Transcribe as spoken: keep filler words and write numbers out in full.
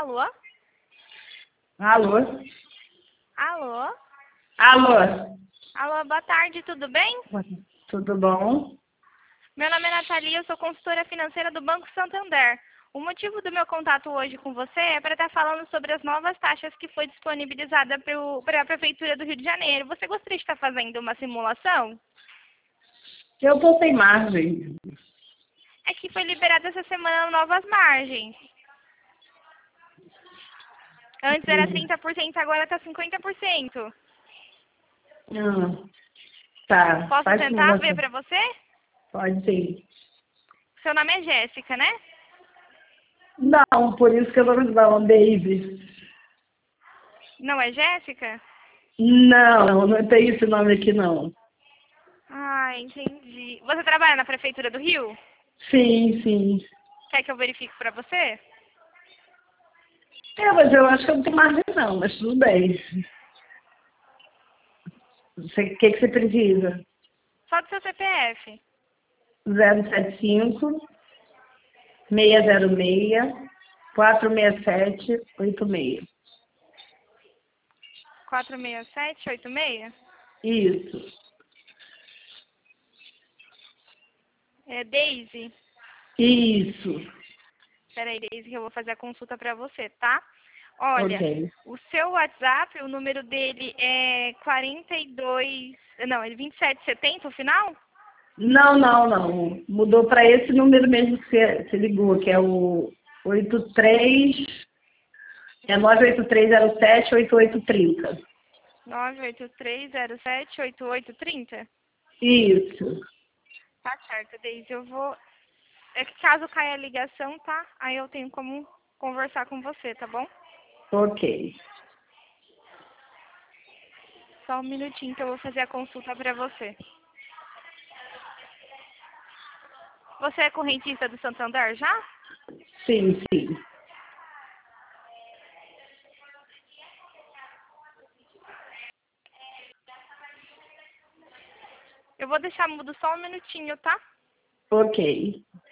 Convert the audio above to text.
Alô? Alô? Alô? Alô? Alô, boa tarde, tudo bem? Tudo bom? Meu nome é Nathalie, eu sou consultora financeira do Banco Santander. O motivo do meu contato hoje com você é para estar falando sobre as novas taxas que foi disponibilizada para a Prefeitura do Rio de Janeiro. Você gostaria de estar fazendo uma simulação? Eu tô sem margem. É que foi liberada essa semana novas margens. Antes era trinta por cento, agora está cinquenta por cento. Ah, tá. Posso Faz tentar ver simulação. para você? Pode ser. Seu nome é Jéssica, né? Não, por isso que eu vou dar um David. Não é Jéssica? Não, não tem esse nome aqui, não. Ah, entendi. Você trabalha na Prefeitura do Rio? Sim, sim. Quer que eu verifique para você? É, mas eu acho que eu não tenho margem, não, mas tudo bem. O que, que você precisa? Só do seu C P F. zero sete cinco, seis zero seis, quatro seis sete, oito seis. quatro seis sete oito seis? Isso. É Daisy? Isso. Peraí, Daisy, que eu vou fazer a consulta para você, tá? Olha, Ok. o seu WhatsApp, o número dele é quarenta e dois... Não, é vinte e sete setenta o final? Não, não, não. Mudou para esse número mesmo que você, você ligou, que é o oito três, é nove oito três zero sete oito oito três zero. nove oito três zero sete oito oito três zero? Isso. Tá certo, Daisy. Eu vou... É que caso caia a ligação, tá? Aí eu tenho como conversar com você, tá bom? Ok. Só um minutinho que eu vou fazer a consulta para você. Você é correntista do Santander já? Sim, sim. Eu vou deixar mudo só um minutinho, tá? Ok.